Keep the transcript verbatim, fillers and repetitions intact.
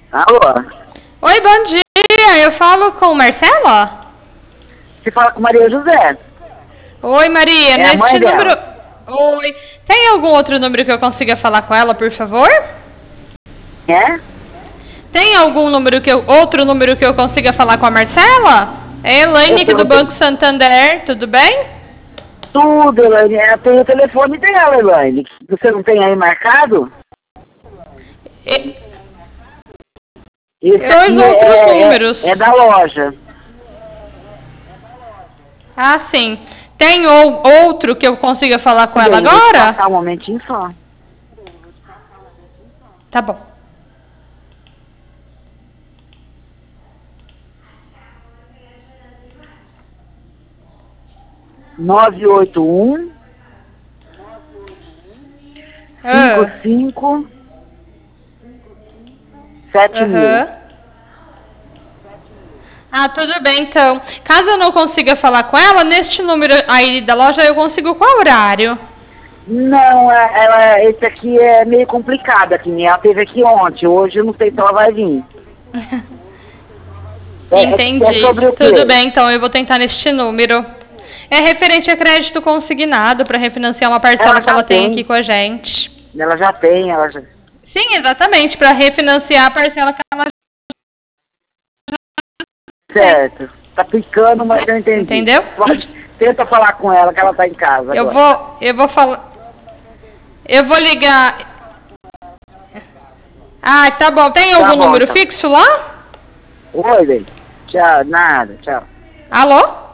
Alô? Oi, bom dia. Eu falo com Marcela? Você fala com Maria José? Oi, Maria. É a Neste mãe número... dela. Oi. Tem algum outro número que eu consiga falar com ela, por favor? É? Tem algum número que eu... outro número que eu consiga falar com a Marcela? É Elaine Eu aqui do perguntei Banco Santander. Tudo bem? tudo, Elaine. Eu tenho o telefone dela, Elaine. Você não tem aí marcado? E... Esse Dois aqui outros é, números. é, é da loja. Ah, sim. Tem ou, outro que eu consiga falar com Tudo ela bem, eu vou te agora? passar um momentinho só. Tá bom. nove oito um, cinco Ah, cinco sete mil. aham. Ah, tudo bem, então. Caso eu não consiga falar com ela, neste número aí da loja eu consigo qual horário? Não, é- ela, esse aqui é meio complicado aqui. Ela teve aqui ontem, hoje eu não sei se ela vai vir. É, é, é Entendi. sobre o Tudo quê? bem, então eu vou tentar neste número. É referente a crédito consignado para refinanciar uma parcela Ela que já ela tem aqui tem, com a gente. ela já tem, ela já... Sim, exatamente, para refinanciar a parcela que ela tem. Certo. Tá picando, mas eu entendi. Entendeu? Pode, tenta falar com ela que ela tá em casa Eu agora. vou, eu vou falar. Eu vou ligar. Ah, tá bom. Tem Tá algum bom, número então. fixo lá? Oi, bem. Tchau, nada, tchau. Alô?